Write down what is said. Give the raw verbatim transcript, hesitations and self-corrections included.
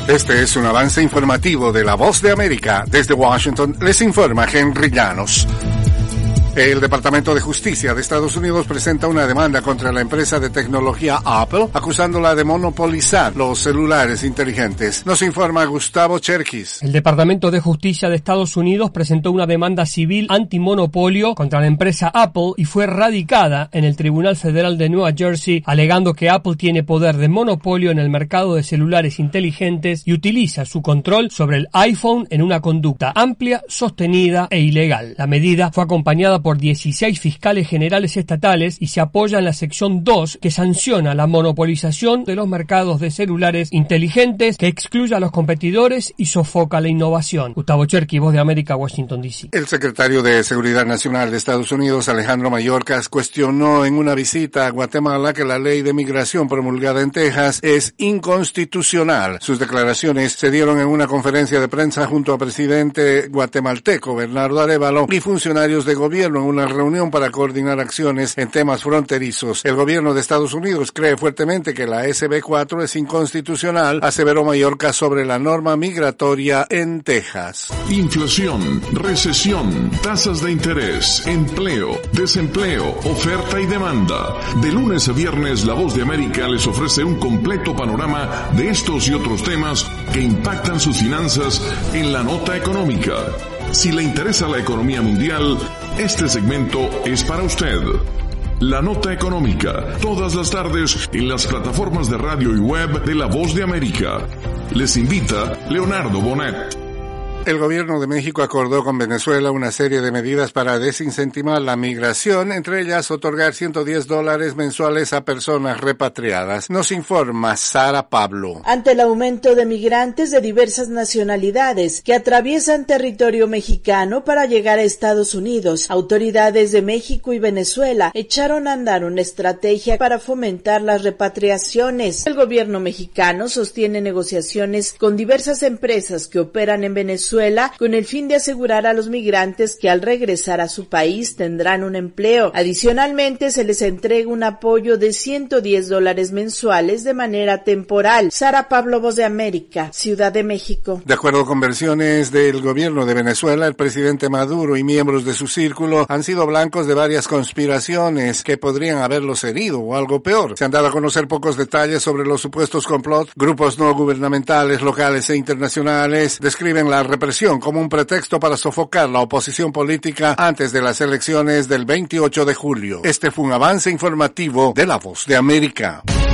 Este es un avance informativo de La Voz de América. Desde Washington les informa Henry Llanos. El Departamento de Justicia de Estados Unidos presenta una demanda contra la empresa de tecnología Apple, acusándola de monopolizar los celulares inteligentes. Nos informa Gustavo Cherkis. El Departamento de Justicia de Estados Unidos presentó una demanda civil antimonopolio contra la empresa Apple y fue radicada en el Tribunal Federal de Nueva Jersey, alegando que Apple tiene poder de monopolio en el mercado de celulares inteligentes y utiliza su control sobre el iPhone en una conducta amplia, sostenida e ilegal. La medida fue acompañada por dieciséis fiscales generales estatales y se apoya en la sección dos, que sanciona la monopolización de los mercados de celulares inteligentes, que excluye a los competidores y sofoca la innovación. Gustavo Cherkis, Voz de América, Washington, D C. El secretario de Seguridad Nacional de Estados Unidos, Alejandro Mayorkas, cuestionó en una visita a Guatemala que la ley de migración promulgada en Texas es inconstitucional. Sus declaraciones se dieron en una conferencia de prensa junto al presidente guatemalteco, Bernardo Arévalo, y funcionarios de gobierno en una reunión para coordinar acciones en temas fronterizos. El gobierno de Estados Unidos cree fuertemente que la S B cuatro es inconstitucional, aseveró Mayorkas sobre la norma migratoria en Texas. Inflación, recesión, tasas de interés, empleo, desempleo, oferta y demanda. De lunes a viernes, La Voz de América les ofrece un completo panorama de estos y otros temas que impactan sus finanzas en la nota económica. Si le interesa la economía mundial, este segmento es para usted. La Nota Económica, todas las tardes en las plataformas de radio y web de La Voz de América. Les invita Leonardo Bonet. El gobierno de México acordó con Venezuela una serie de medidas para desincentivar la migración, entre ellas otorgar ciento diez dólares mensuales a personas repatriadas. Nos informa Sara Pablo. Ante el aumento de migrantes de diversas nacionalidades que atraviesan territorio mexicano para llegar a Estados Unidos, autoridades de México y Venezuela echaron a andar una estrategia para fomentar las repatriaciones. El gobierno mexicano sostiene negociaciones con diversas empresas que operan en Venezuela con el fin de asegurar a los migrantes que al regresar a su país tendrán un empleo. Adicionalmente, se les entrega un apoyo de ciento diez dólares mensuales de manera temporal. Sara Pablo, Voz de América, Ciudad de México. De acuerdo con versiones del gobierno de Venezuela, el presidente Maduro y miembros de su círculo han sido blancos de varias conspiraciones que podrían haberlos herido o algo peor. Se han dado a conocer pocos detalles sobre los supuestos complots. Grupos no gubernamentales, locales e internacionales describen la represión como un pretexto para sofocar la oposición política antes de las elecciones del veintiocho de julio. Este fue un avance informativo de La Voz de América.